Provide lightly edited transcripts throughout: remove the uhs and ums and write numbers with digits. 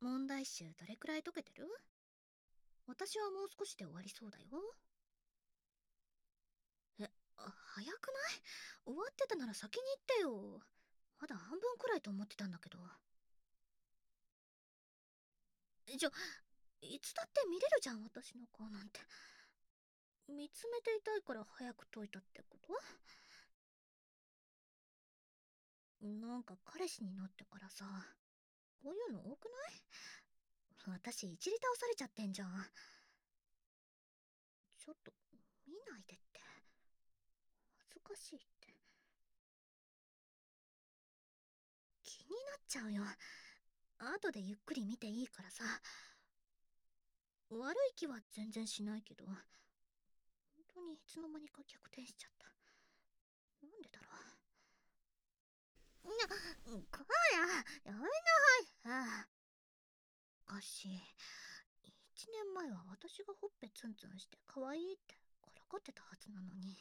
問題集どれくらい解けてる？私はもう少しで終わりそうだよ。え、早くない？終わってたなら先に言ってよ。まだ半分くらいと思ってたんだけど。いつだって見れるじゃん、私の顔なんて。見つめていたいから早く解いたってこと？なんか彼氏になってからさ、こういうの多くない？私いじり倒されちゃってんじゃん。ちょっと見ないでって。恥ずかしいって。気になっちゃうよ。後でゆっくり見ていいからさ。悪い気は全然しないけど、本当にいつの間にか逆転しちゃった。なんでだろう。こら、やめなさい。おかしい。1年前は私がほっぺツンツンして可愛いってからかってたはずなのに。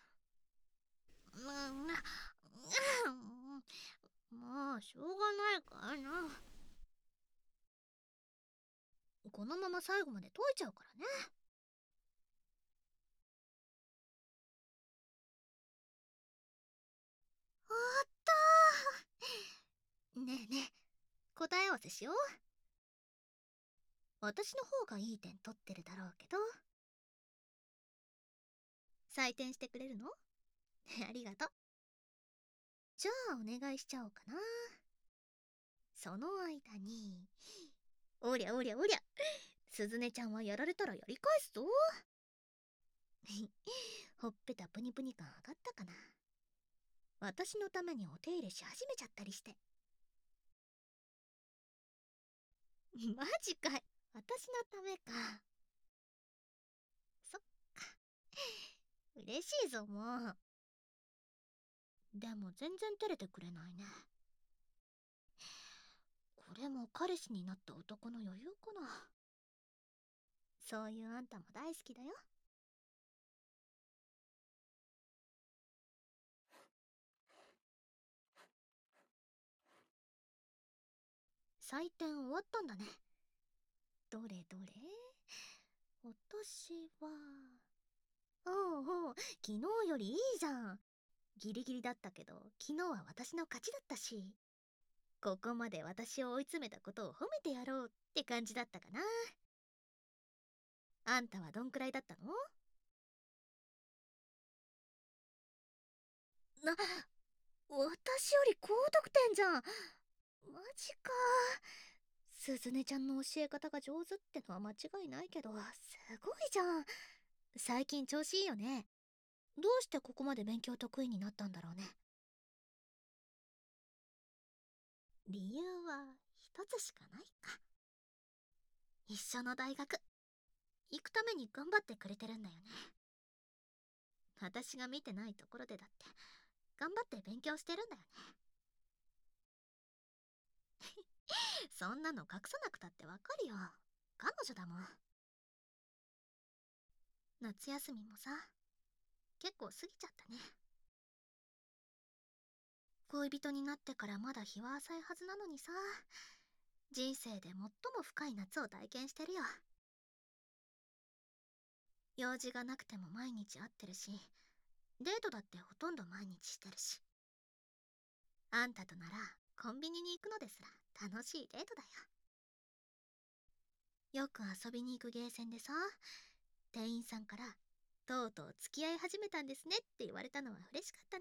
もうしょうがないからな。このまま最後まで解いちゃうからね。あったー。ねえねえ、答え合わせしよう。私の方がいい点取ってるだろうけど、採点してくれるの？ありがとう。じゃあお願いしちゃおうかな。その間に、おりゃおりゃおりゃ、すずねちゃんはやられたらやり返すぞ。ほっぺたプニプニ感上がったかな。私のためにお手入れし始めちゃったりして。マジかい。私のためか。そっか。嬉しいぞ、もう。でも全然照れてくれないね。これも彼氏になった男の余裕かな。そういうあんたも大好きだよ。採点終わったんだね。どれどれ。私は、おうおう、昨日よりいいじゃん。ギリギリだったけど昨日は私の勝ちだったし、ここまで私を追い詰めたことを褒めてやろうって感じだったかな。あんたはどんくらいだったの？私より高得点じゃん。マジか。すずねちゃんの教え方が上手ってのは間違いないけど、すごいじゃん。最近調子いいよね。どうしてここまで勉強得意になったんだろうね。理由は一つしかないか。一緒の大学行くために頑張ってくれてるんだよね。私が見てないところでだって頑張って勉強してるんだよね。そんなの隠さなくたってわかるよ。彼女だもん。夏休みもさ、結構過ぎちゃったね。恋人になってからまだ日は浅いはずなのにさ、人生で最も深い夏を体験してるよ。用事がなくても毎日会ってるし、デートだってほとんど毎日してるし、あんたとならコンビニに行くのですら楽しいデートだよ。よく遊びに行くゲーセンでさ、店員さんからとうとう付き合い始めたんですねって言われたのは嬉しかったな。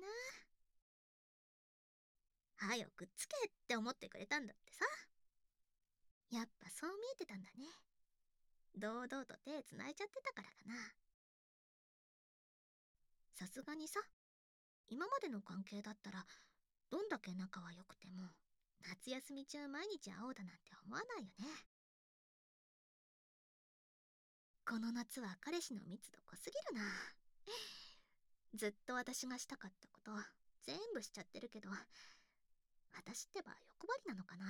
はよくっつけって思ってくれたんだってさ。やっぱそう見えてたんだね。堂々と手繋いじゃってたからかな。さすがにさ、今までの関係だったらどんだけ仲は良くても夏休み中毎日会おうだなんて思わないよね。この夏は彼氏の密度濃すぎるな。ずっと私がしたかったこと全部しちゃってるけど、私ってば欲張りなのかな。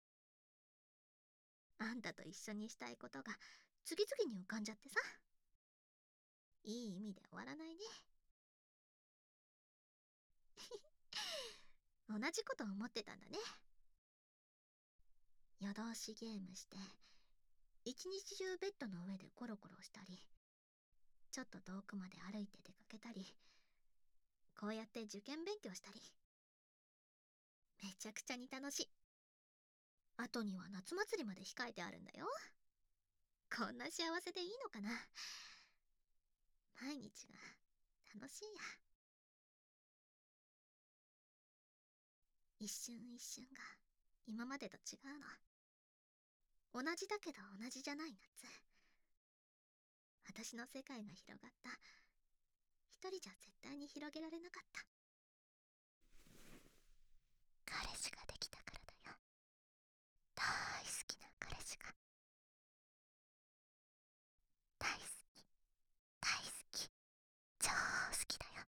あんたと一緒にしたいことが次々に浮かんじゃってさ、いい意味で終わらないね。同じこと思ってたんだね。 夜通しゲームして、一日中ベッドの上でコロコロしたり、ちょっと遠くまで歩いて出かけたり、こうやって受験勉強したり、めちゃくちゃに楽しい。後には夏祭りまで控えてあるんだよ。こんな幸せでいいのかな。毎日が楽しいや。一瞬一瞬が今までと違うの。同じだけど同じじゃない夏。私の世界が広がった。一人じゃ絶対に広げられなかった。彼氏ができたからだよ。大好きな彼氏が。大好き、大好き、超好きだよ。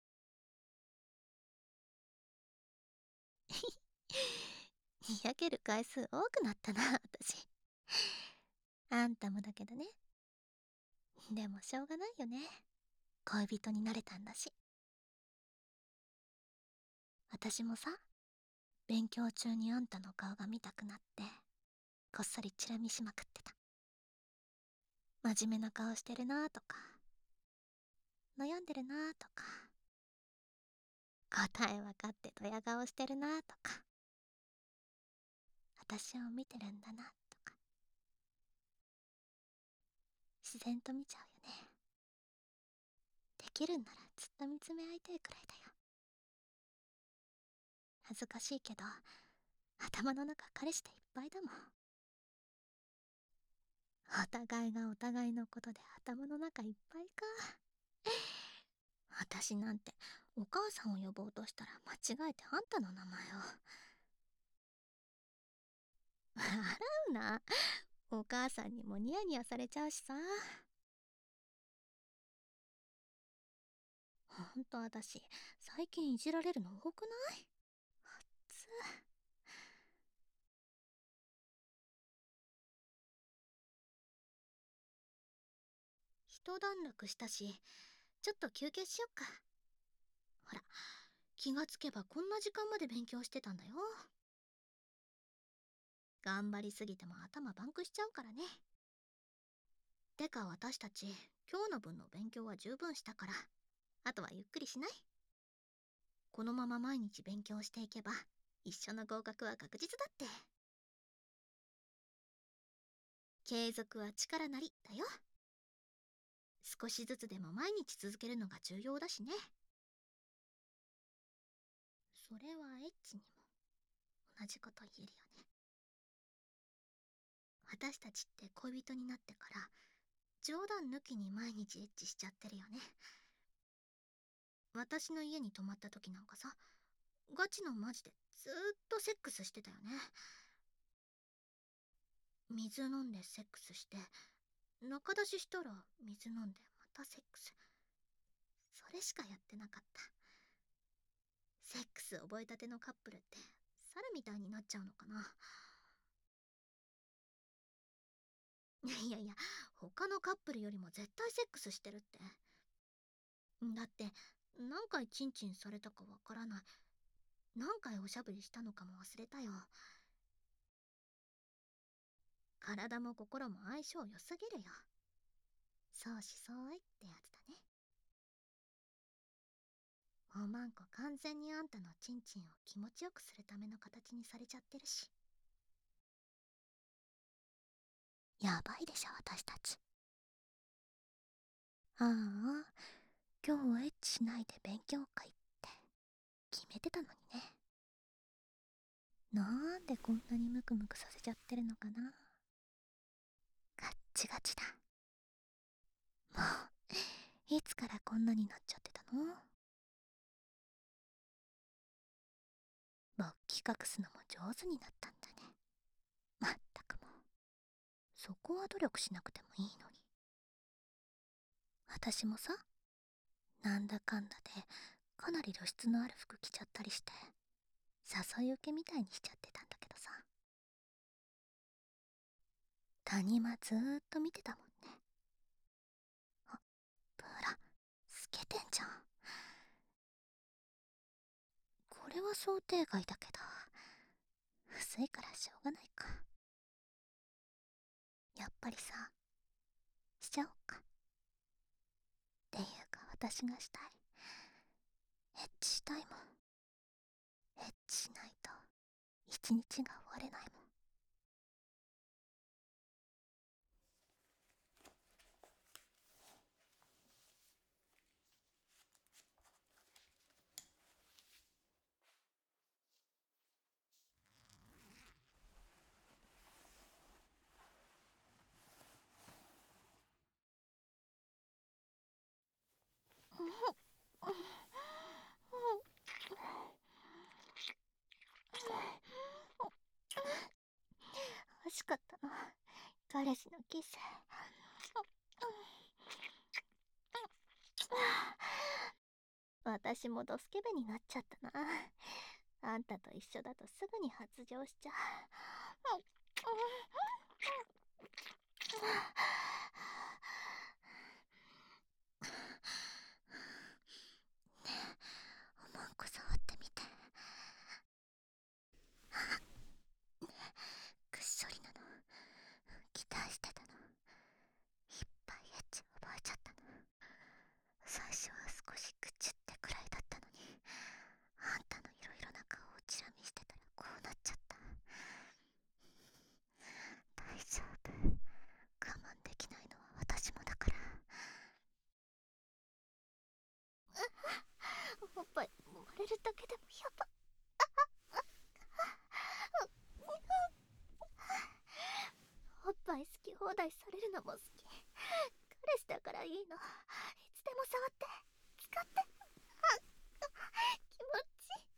にやける回数多くなったな、私。あんたもだけどね。でもしょうがないよね。恋人になれたんだし。私もさ、勉強中にあんたの顔が見たくなって、こっそりチラ見しまくってた。真面目な顔してるなとか、悩んでるなとか、答え分かってドヤ顔してるなとか、私を見てるんだなとか、自然と見ちゃうよね。できるんならずっと見つめ合いたいくらいだよ。恥ずかしいけど、頭の中彼氏でいっぱいだもん。お互いがお互いのことで頭の中いっぱいか。私なんてお母さんを呼ぼうとしたら間違えてあんたの名前を。笑うな。お母さんにもニヤニヤされちゃうしさ。ほんと私、最近いじられるの多くない？つ一段落したし、ちょっと休憩しよっか。ほら、気がつけばこんな時間まで勉強してたんだよ。頑張りすぎても頭パンクしちゃうからね。てか私たち、今日の分の勉強は十分したから、あとはゆっくりしない？このまま毎日勉強していけば、一緒の合格は確実だって。継続は力なりだよ。少しずつでも毎日続けるのが重要だしね。それはエッチにも同じこと言えるよね。私たちって恋人になってから冗談抜きに毎日エッチしちゃってるよね。私の家に泊まった時なんかさ、ガチのマジでずーっとセックスしてたよね。水飲んでセックスして、中出ししたら水飲んでまたセックス。それしかやってなかった。セックス覚えたてのカップルって猿みたいになっちゃうのかな。いやいや、他のカップルよりも絶対セックスしてるって。だって何回チンチンされたかわからない。何回おしゃぶりしたのかも忘れたよ。体も心も相性良すぎるよ。相思相愛ってやつだね。おまんこ完全にあんたのチンチンを気持ちよくするための形にされちゃってるし。やばいでしょ私たち。ああ、今日はエッチしないで勉強会って決めてたのにね。なんでこんなにムクムクさせちゃってるのかな。ガッチガチだ。もういつからこんなになっちゃってたの？勃起隠すのも上手になったんだね。まったくもう、そこは努力しなくてもいいのに。私もさ、なんだかんだでかなり露出のある服着ちゃったりして、誘い受けみたいにしちゃってたんだけどさ。谷間ずーっと見てたもんね。あ、ブラ透けてんじゃん。これは想定外だけど、薄いからしょうがないか。 やっぱりさ、しちゃおうか。っていうか私がしたい。エッチしたいもん。エッチしないと一日が終われないもん。欲しかったの、彼氏のキス。私もドスケベになっちゃったな。あんたと一緒だとすぐに発情しちゃう。ねえ、おまんこ触ってみて。くっそりなの。期待してたの。いっぱいエッチ覚えちゃったの。最初は少しグチュってくらいだったのに、あんたのいろいろな顔をチラ見してたらこうなっちゃった。大丈夫。我慢できないのは私もだから。おっぱい揉まれるだけでもやば。おっぱい好き放題されるのも好き。彼氏だからいいの。いつでも触って、使って。気持ちいい。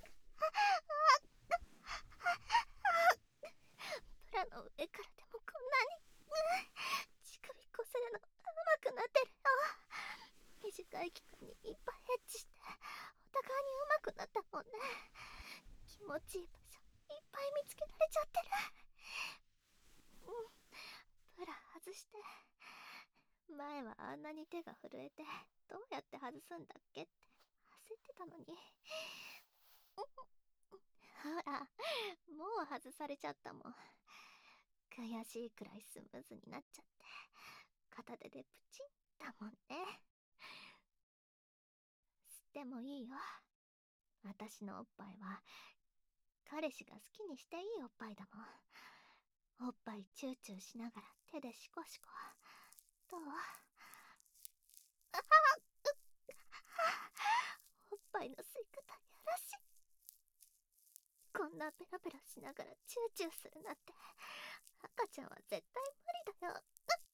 ブラの上からでもこんなに。乳首こするの上手くなってるよ。短い期間にいっぱいエッチしてお互いに上手くなったもんね。気持ちいい場所いっぱい見つけられちゃってる。ブラ外して。前はあんなに手が震えてどうやって外すんだっけって焦ってたのに。ほら、もう外されちゃったもん。悔しいくらいスムーズになっちゃって片手でプチンだもんね。吸ってもいいよ。私のおっぱいは彼氏が好きにしていいおっぱいだもん。おっぱいチューチューしながら手でシコシコ。どう？おっぱいの吸い方やらしい。こんなペラペラしながらチューチューするなんて赤ちゃんは絶対無理だよ。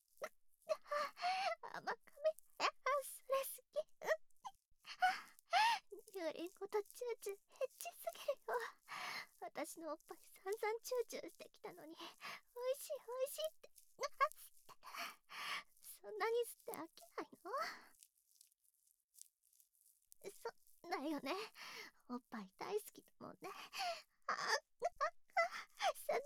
甘噛み。それ好き。乳輪ごとチューチューエッチすぎるよ。私のおっぱい散々チューチューしてきたのに、おいしいおいしいって。そんなに吸って飽きないの？そうだよね。おっぱい大好きだもんね。あすご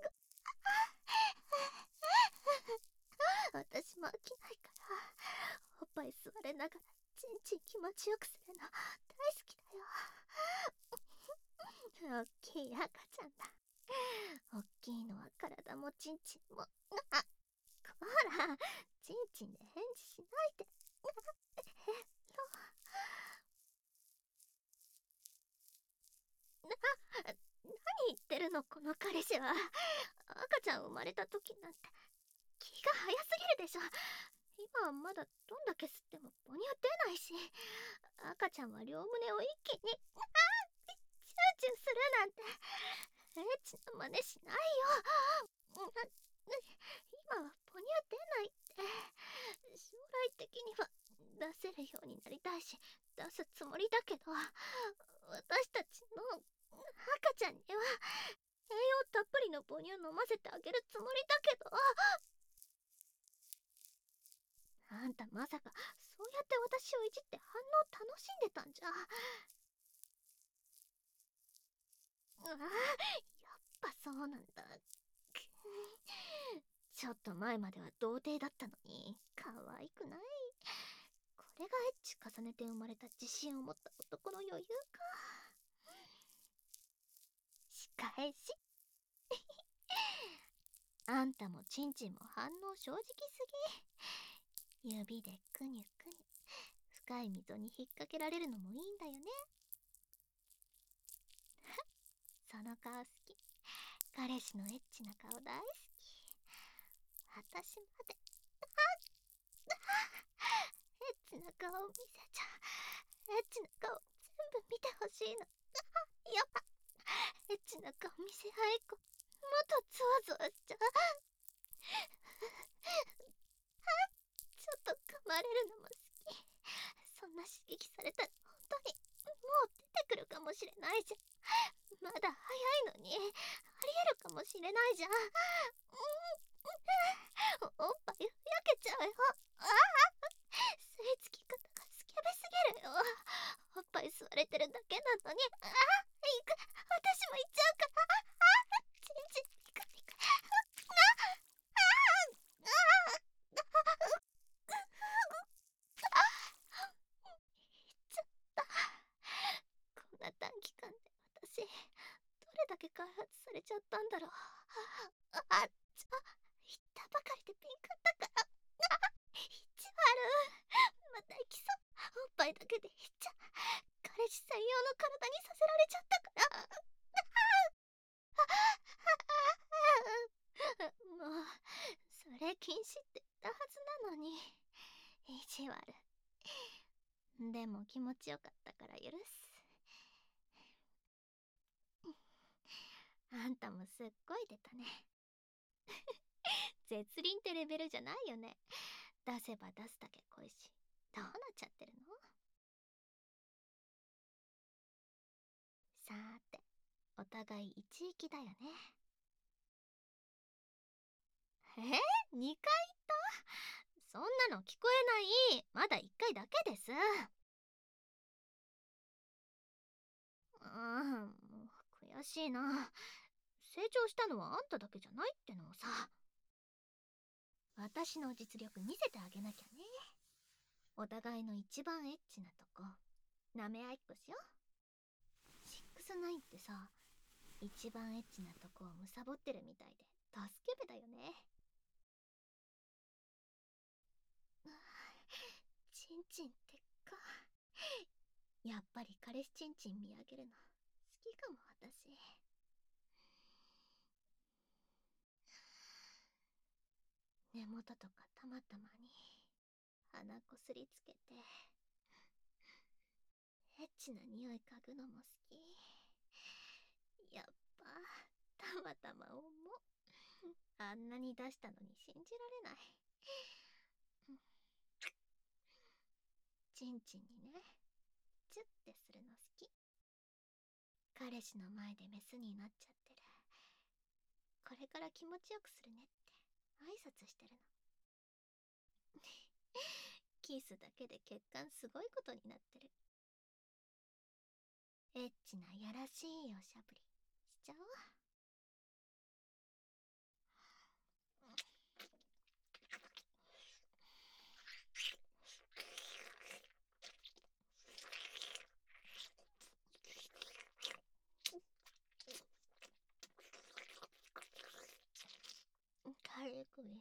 私も飽きないから、おっぱい吸われながらチンチン気持ちよくするの大好きだよ。おっきい赤ちゃんだ。おっきいのは体もチンチンも。ほら、チンチンで返事しないで。何言ってるのこの彼氏は。赤ちゃん生まれた時なんて気が早すぎるでしょ。今はまだどんだけ吸っても母乳出ないし、赤ちゃんは両胸を一気にチューチューするなんてエッチな真似しないよ。今は母乳出ないって。将来的には出せるようになりたいし出すつもりだけど、私たちの赤ちゃんには栄養たっぷりの母乳飲ませてあげるつもりだけど。あんたまさかそうやって私をいじって反応楽しんでたんじゃ。ああ、やっぱそうなんだ。ちょっと前までは童貞だったのに可愛くない？これがエッチ重ねて生まれた自信を持った男の余裕か。仕返し。 あんたもチンチンも反応正直すぎ。指でくにゅくにゅ。深い溝に引っ掛けられるのもいいんだよね。その顔好き。彼氏のエッチな顔大好き。私まで。エッチな顔見せちゃう。エッチな顔全部見てほしいの。やっぱエッチな顔見せ合いっ子、もっとゾワゾワしちゃう。ちょっと噛まれるのも好き。そんな刺激されたら本当にもう出てくるかもしれないじゃん。まだ早いのにありえるかもしれないじゃん。おっぱいふやけちゃうよ。吸い付き方がスケベすぎるよ。おっぱい吸われてるだけなのに。行く。私も行っちゃうから。チンチンピカピカ。行っちゃった。こんな短期間で私どれだけ開発されちゃったんだろう。言ったばかりでピンクだから。意地悪。また行きそう。おっぱいだけでいっちゃ彼氏専用の体にさせられちゃったから。もうそれ禁止って言ったはずなのに。意地悪。でも気持ちよかったから許す。あんたもすっごい出たね。絶倫ってレベルじゃないよね。出せば出すだけ恋し。どうなっちゃってるの？さーて、お互い一域だよね。2回言った？そんなの聞こえない。まだ1回だけです。もう悔しいな。成長したのはあんただけじゃないってのをさ。私の実力見せてあげなきゃね。お互いの一番エッチなとこ舐め合いっこしよう。69ってさ、一番エッチなとこをむさぼってるみたいで助けべだよね。チンチンってか。やっぱり彼氏チンチン見上げるの好きかも私。根元とかたまたまに鼻こすりつけてエッチな匂い嗅ぐのも好き。やっぱたまたま重っ。あんなに出したのに信じられない。チンチンにね、チュッてするの好き。彼氏の前でメスになっちゃってる。これから気持ちよくするねって挨拶してるの。キスだけで血管すごいことになってる。エッチなやらしいおしゃぶりしちゃおう。軽くおいしい。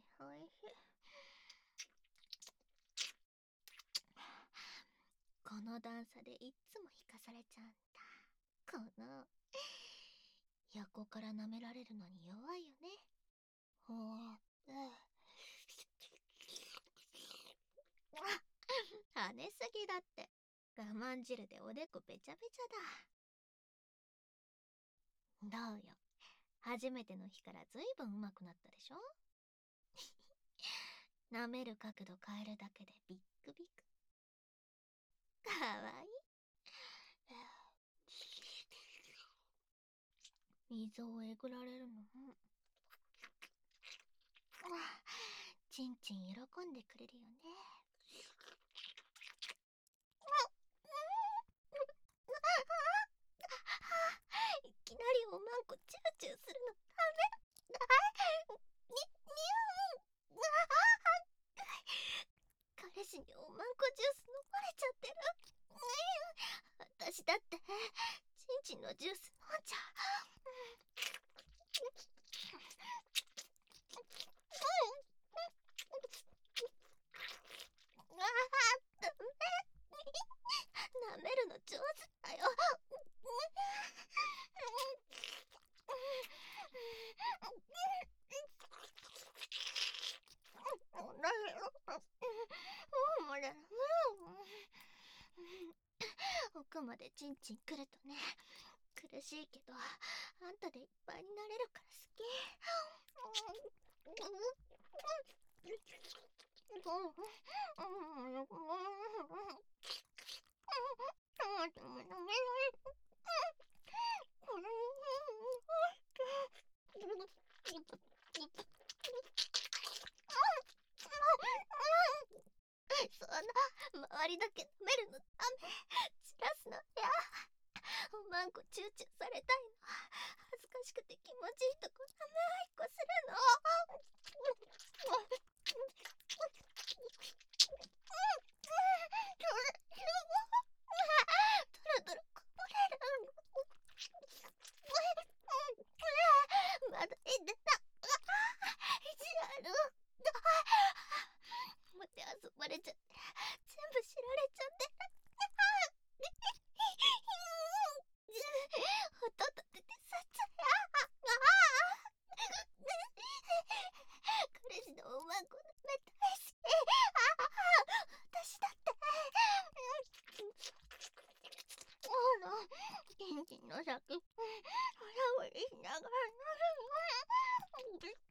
この段差でいっつも引かされちゃうんだ。この横から舐められるのに弱いよね。ほー跳ねすぎだって。我慢汁でおでこべちゃべちゃだ。どうよ、初めての日からずいぶん上手くなったでしょ。舐める角度変えるだけでビックビック。かわいい。水をえぐられるのもチンチン喜んでくれるよね。いきなりおまんこチューチューするのダメ。彼氏におまんこジュース飲まれちゃってる。私だってチンチンのジュース飲んじゃう。 奥までチンチン来るとね、苦しいけどあんたでいっぱいになれるから好き。そんな周りだけ舐めるのダメ。散らすのや。おまんこチューチューされたいの。恥ずかしくて気持ちいいとこ舐め合いっこするの。ドロドロこぼれる。まだいいんだな。意地悪。まて遊ばれちゃって全部知られちゃって。音立ててさっちゃや。彼氏のおまんこ舐めたいし。私だって。ほら、キンキンの先フラフリしながらなるの。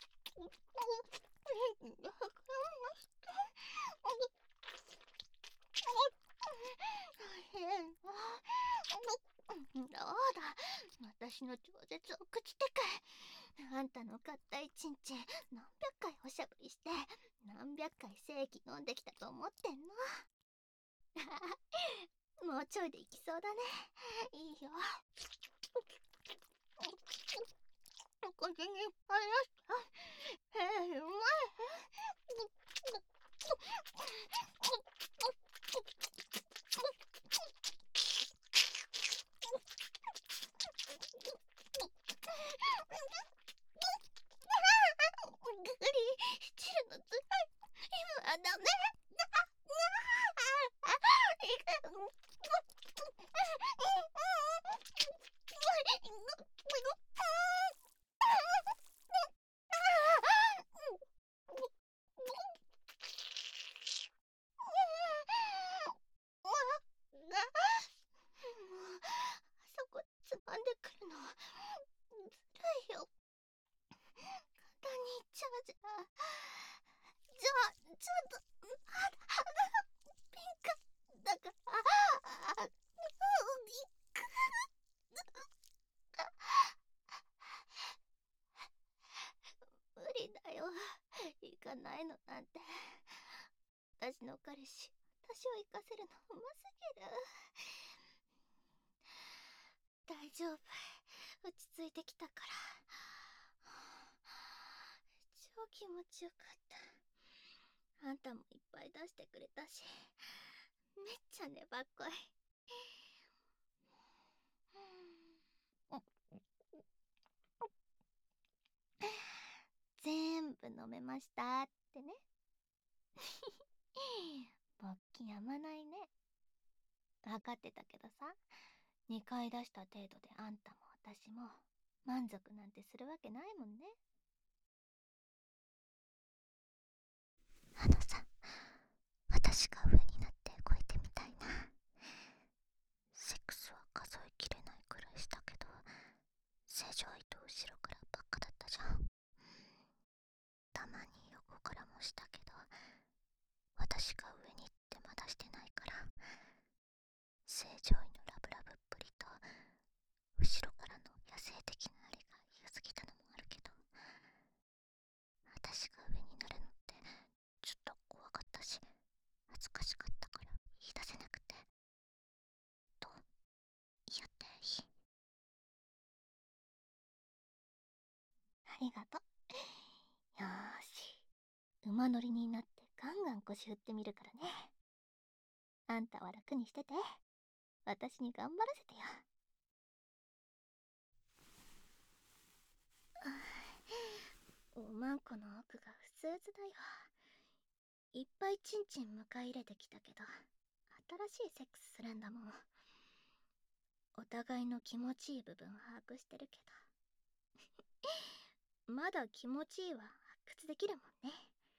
どうだ、私の超絶を口てかい。あんたの硬いチンチン何百回おしゃぶりして何百回精液飲んできたと思ってんの。もうちょいでいきそうだね。いいよ。口にいっぱい出した。うまい。グリチルのつらい。今はダメ。そこつまんでくるのずるいよ。簡単にいっちゃうじゃん。じゃあちょっとピンクだから無理だよ。行かないのなんて。私の彼氏、私を行かせるのうますぎる。大丈夫、落ち着いてきたから。超気持ちよかった。あんたもいっぱい出してくれたし、めっちゃ粘っこい。全部飲めましたってね。勃起やまないね。分かってたけどさ、2回出した程度であんたも私も満足なんてするわけないもんね。あのさ、私が上になって動いてみたいな。セックスは数えきれないくらいしたけど、正常位と後ろからばっかだったじゃん。たまに横からもしたけど、私が上に行ってまだしてないから、正常位のラブラブっぷりと後ろからの野生的なあれが良すぎたのもあるけど、私が上になるのってちょっと怖かったし、恥ずかしかったから言い出せなくて。どう？やっていい？ありがとう。よーし、馬乗りになってガンガン腰振ってみるからね。あんたは楽にしてて、私に頑張らせてよ。おまんこの奥がふつふつだよ。いっぱいチンチン迎え入れてきたけど、新しいセックスするんだもん。 お互いの気持ちいい部分把握してるけど、まだ気持ちいいは発掘できるもんね。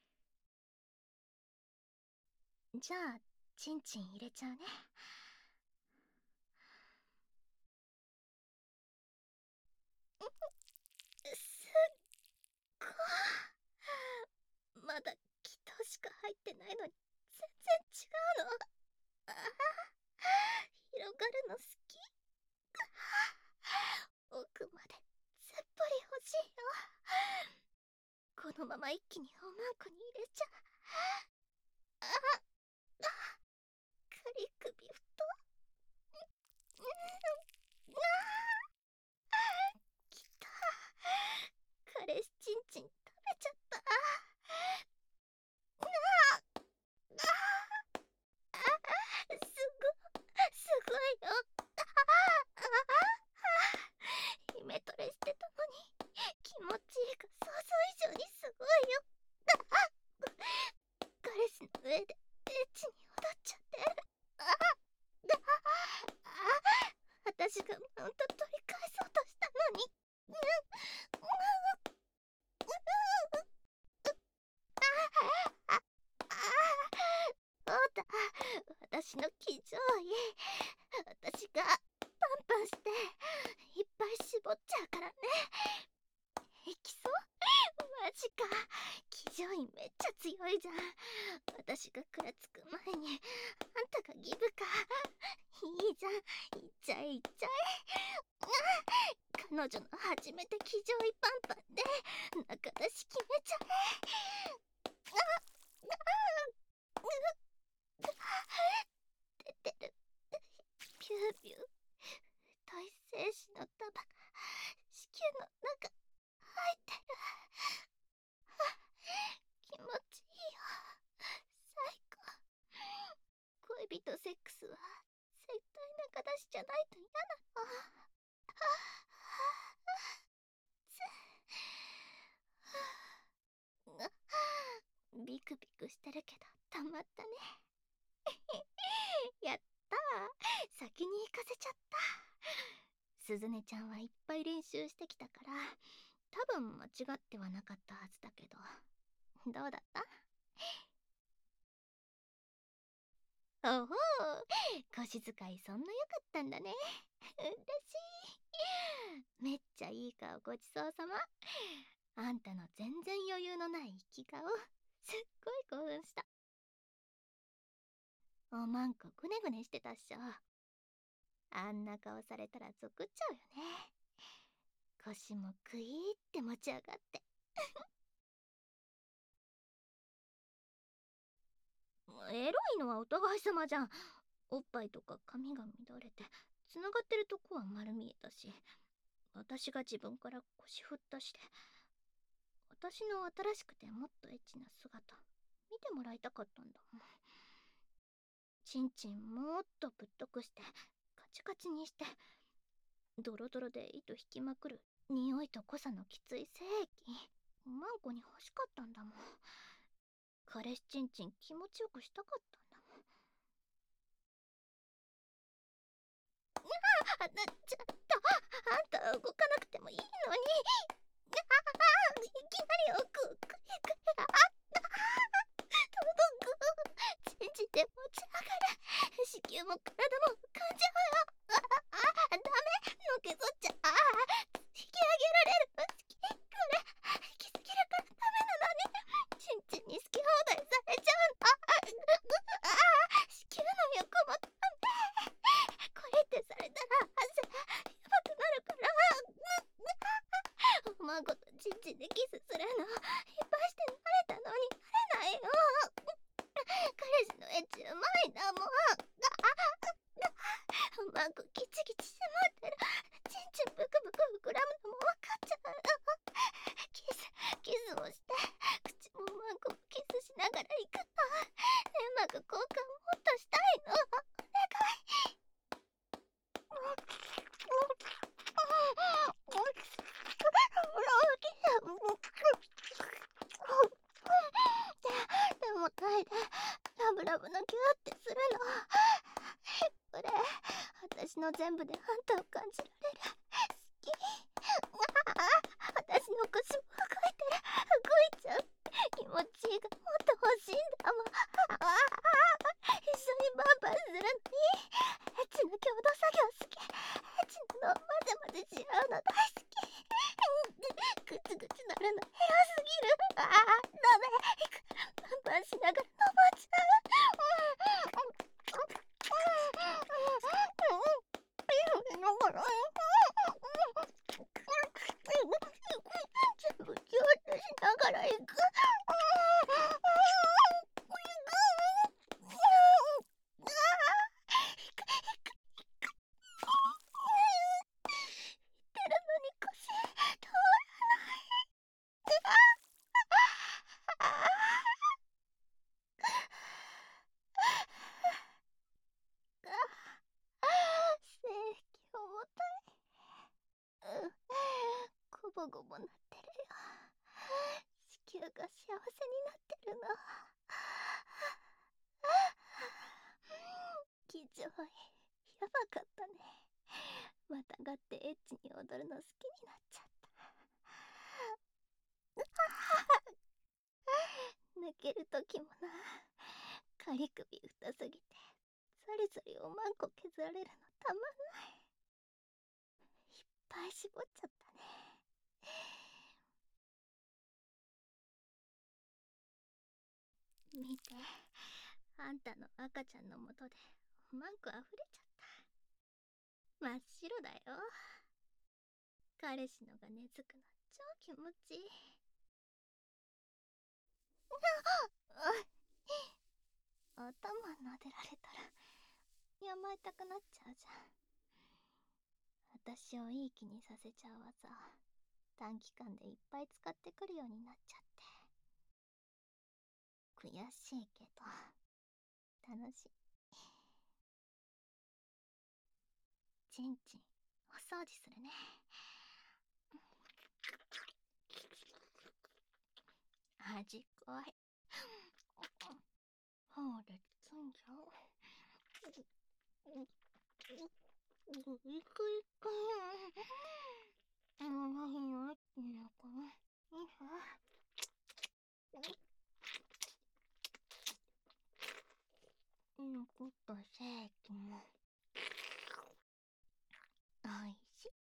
じゃあチンチン入れちゃうね。すっごい。まだ気筒しか入ってないのに全然違うの。ああ、広がるの好き。奥まですっぽり欲しいよ。このまま一気におまんこに入れちゃう。ああ、かり首太。うん、ああ、きた。彼氏チンチン食べちゃった。ああ、ああ、すごいよ。ああ、イメトレしてたのに気持ちいいが想像以上にすごいよ。彼氏の上でエッチに踊っちゃってる。ああ、私がマウント取り返そうとしたのに。そうだ、私の騎乗位。私がパンパンしていっぱい絞っちゃうからね。いきそう？マジか。騎乗位めっちゃ強いじゃん。私が食らつく前にあんたがギブか。いいじゃん、いっちゃえいっちゃえ。彼女の初めて騎乗位パンパンで中出し決めちゃえ。出てる。ピューピュー。太い精子の束が子宮の中入ってる。気持ちいいよ。最高。恋人セックスは絶対中出しじゃないと嫌なの。ビクビクしてるけどたまったね。やったー、先に行かせちゃった。すずねちゃんはいっぱい練習してきたから多分間違ってはなかったはずだけど、どうだった？おほー、腰使いそんな良かったんだね。嬉しい。めっちゃいい顔ごちそうさま。あんたの全然余裕のない生き顔、すっごい興奮した。おまんこぐねぐねしてたっしょ。あんな顔されたらゾクっちゃうよね。腰もクイーって持ち上がって。エロいのはお互い様じゃん。おっぱいとか髪が乱れてつながってるとこは丸見えたし、私が自分から腰振ったしで、私の新しくてもっとエッチな姿見てもらいたかったんだもん。ちんちんもっとぶっとくしてカチカチにして、ドロドロで糸引きまくる匂いと濃さのきつい精液おまんこに欲しかったんだもん。彼氏ちんちん気持ちよくしたかったんだもん。ちょっと、あんた動かなくてもいいのに。いきなり奥クリクリ。届く。チンチンで持ち上がる。子宮も体も感じゃうよ。ダメ、のけぞっちゃ。引き上げられる。これ引きすぎるからダメなのに。チンチンに好き放題されちゃうの。子宮の横もダメ。これってされたら汗の全部であんたを感じられる。好き。私の腰も動いてる。動いちゃう。気持ちいいがもっと欲しいんだもん。一緒にバンバンするのに。エッチな共同作業好き。エッチなの混ぜ混ぜし合うの大好き。グツグツなるのエロすぎる。ダメ。バンバンしながら登っちゃう。全部キュッとしながら行く。てるのに腰通らない。正規重たい。ゴボゴボなってるよ。子宮が幸せになってるの。気丈い。やばかったね。またがってエッチに踊るの好きになっちゃった。抜けるときもな、カリ首太すぎてザリザリおまんこ削られるのたまんない。いっぱい絞っちゃったね。見て、あんたの赤ちゃんのもとでおまんこあふれちゃった。真っ白だよ。彼氏のが根付くの超気持ちいい。頭撫でられたら甘えたくなっちゃうじゃん。私をいい気にさせちゃう技、短期間でいっぱい使ってくるようになっちゃって。悔しいけど楽しい。ちんちんお掃除するね。味濃い。ほれつんじゃう。グイグイグイ。何のやってんのかな。残った精液もおいしい。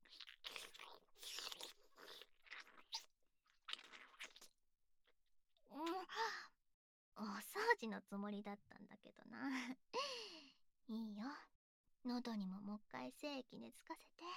お掃除のつもりだったんだけどな。いいよ、喉にももう一回精液根付かせて。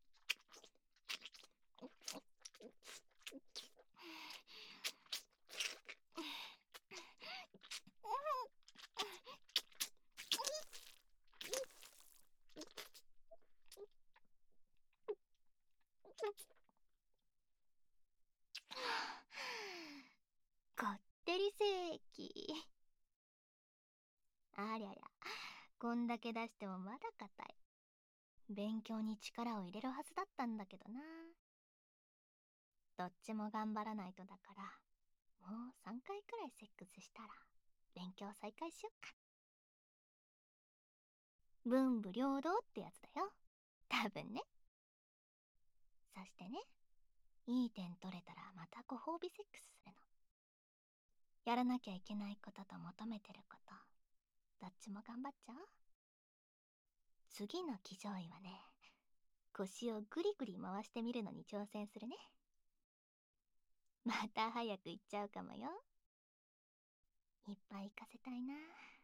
こってり精液。ありゃりゃ、こんだけ出してもまだ硬い。勉強に力を入れるはずだったんだけどな。どっちも頑張らないとだから、もう3回くらいセックスしたら勉強再開しよっか。文武両道ってやつだよ、多分ね。そしてね、いい点取れたらまたご褒美セックスするの。やらなきゃいけないことと求めてること、どっちも頑張っちゃおう。次の騎乗位はね、腰をグリグリ回してみるのに挑戦するね。また早く行っちゃうかもよ。いっぱい行かせたいな。